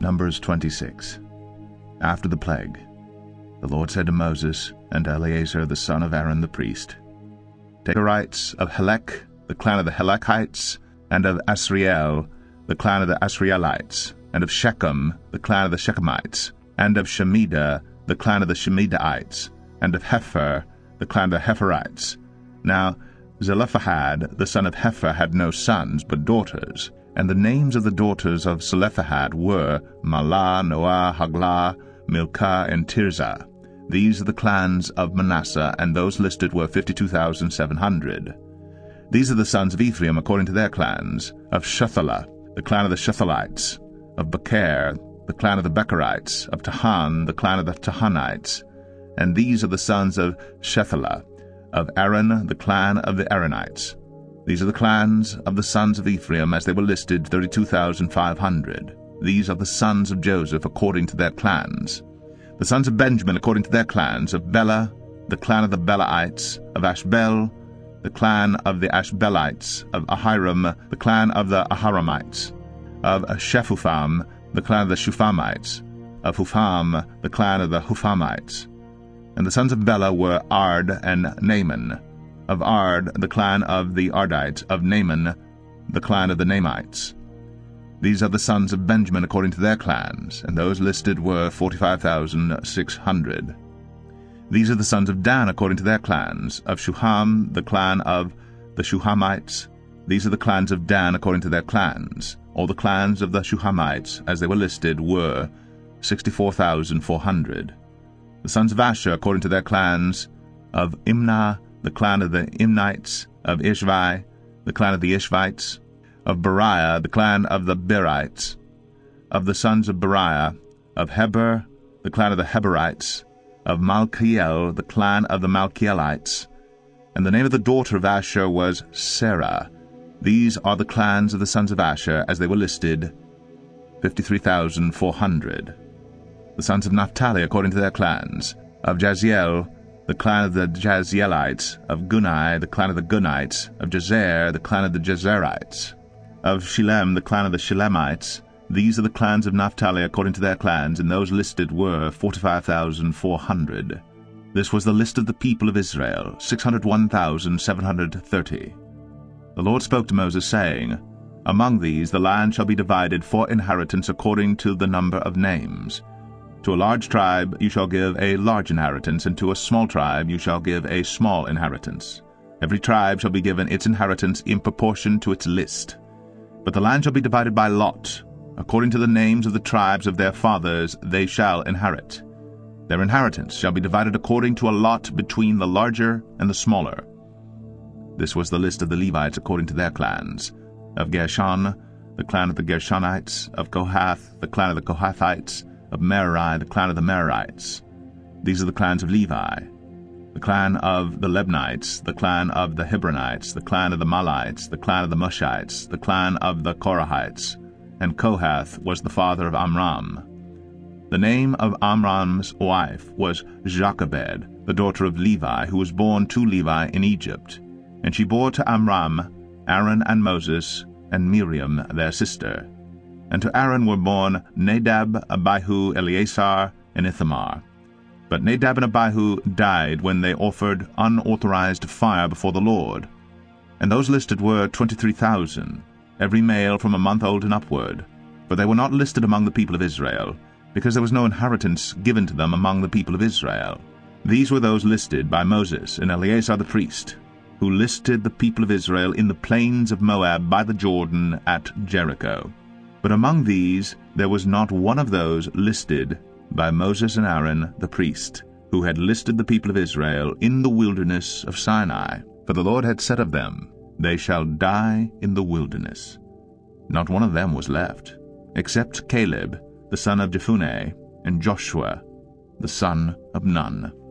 Numbers 26. After the plague, the Lord said to Moses and to Eleazar the son of Aaron the priest, Take the Herites of Helek, the clan of the Helekites, and of Asriel, the clan of the Asrielites, and of Shechem, the clan of the Shechemites, and of Shemida, the clan of the Shemidaites, and of Hepher, the clan of the Hepherites. Now Zelophehad, the son of Hepher, had no sons, but daughters. And the names of the daughters of Zelophehad were Mahlah, Noah, Haglah, Milcah, and Tirzah. These are the clans of Manasseh, and those listed were 52,700. These are the sons of Ephraim according to their clans, of Shuthelah, the clan of the Shuthelites, of Becher, the clan of the Becherites, of Tahan, the clan of the Tahanites. And these are the sons of Shethelah, of Aaron, the clan of the Aaronites. These are the clans of the sons of Ephraim as they were listed, 32,500. These are the sons of Joseph according to their clans. The sons of Benjamin according to their clans, of Bela, the clan of the Belaites, of Ashbel, the clan of the Ashbelites, of Ahiram, the clan of the Ahiramites, of Shephupham, the clan of the Shuphamites, of Hupham, the clan of the Huphamites. And the sons of Bela were Ard and Naaman. Of Ard, the clan of the Ardites, of Naaman, the clan of the Naamites. These are the sons of Benjamin according to their clans, and those listed were 45,600. These are the sons of Dan according to their clans, of Shuham, the clan of the Shuhamites. These are the clans of Dan according to their clans. All the clans of the Shuhamites, as they were listed, were 64,400. The sons of Asher according to their clans, of Imnah, the clan of the Imnites, of Ishvi, the clan of the Ishvites, of Beriah, the clan of the Berites, of the sons of Beriah, of Heber, the clan of the Heberites, of Malchiel, the clan of the Malchielites. And the name of the daughter of Asher was Sarah. These are the clans of the sons of Asher, as they were listed, 53,400. The sons of Naphtali according to their clans, of Jaziel, the clan of the Jazielites, of Gunai, the clan of the Gunites, of Jazer, the clan of the Jazerites, of Shilem, the clan of the Shilemites. These are the clans of Naphtali according to their clans, and those listed were 45,400. This was the list of the people of Israel, 601,730. The Lord spoke to Moses, saying, Among these the land shall be divided for inheritance according to the number of names. To a large tribe you shall give a large inheritance, and to a small tribe you shall give a small inheritance. Every tribe shall be given its inheritance in proportion to its list. But the land shall be divided by lot. According to the names of the tribes of their fathers they shall inherit. Their inheritance shall be divided according to a lot between the larger and the smaller. This was the list of the Levites according to their clans. Of Gershon, the clan of the Gershonites, of Kohath, the clan of the Kohathites, of Merari, the clan of the Merarites. These are the clans of Levi. The clan of the Lebnites, the clan of the Hebronites, the clan of the Malites, the clan of the Mushites, the clan of the Korahites. And Kohath was the father of Amram. The name of Amram's wife was Jochebed, the daughter of Levi, who was born to Levi in Egypt. And she bore to Amram Aaron and Moses, and Miriam their sister. And to Aaron were born Nadab, Abihu, Eleazar, and Ithamar. But Nadab and Abihu died when they offered unauthorized fire before the Lord. And those listed were 23,000, every male from a month old and upward. For they were not listed among the people of Israel, because there was no inheritance given to them among the people of Israel. These were those listed by Moses and Eleazar the priest, who listed the people of Israel in the plains of Moab by the Jordan at Jericho. But among these there was not one of those listed by Moses and Aaron the priest, who had listed the people of Israel in the wilderness of Sinai. For the Lord had said of them, They shall die in the wilderness. Not one of them was left, except Caleb, the son of Jephunneh, and Joshua, the son of Nun.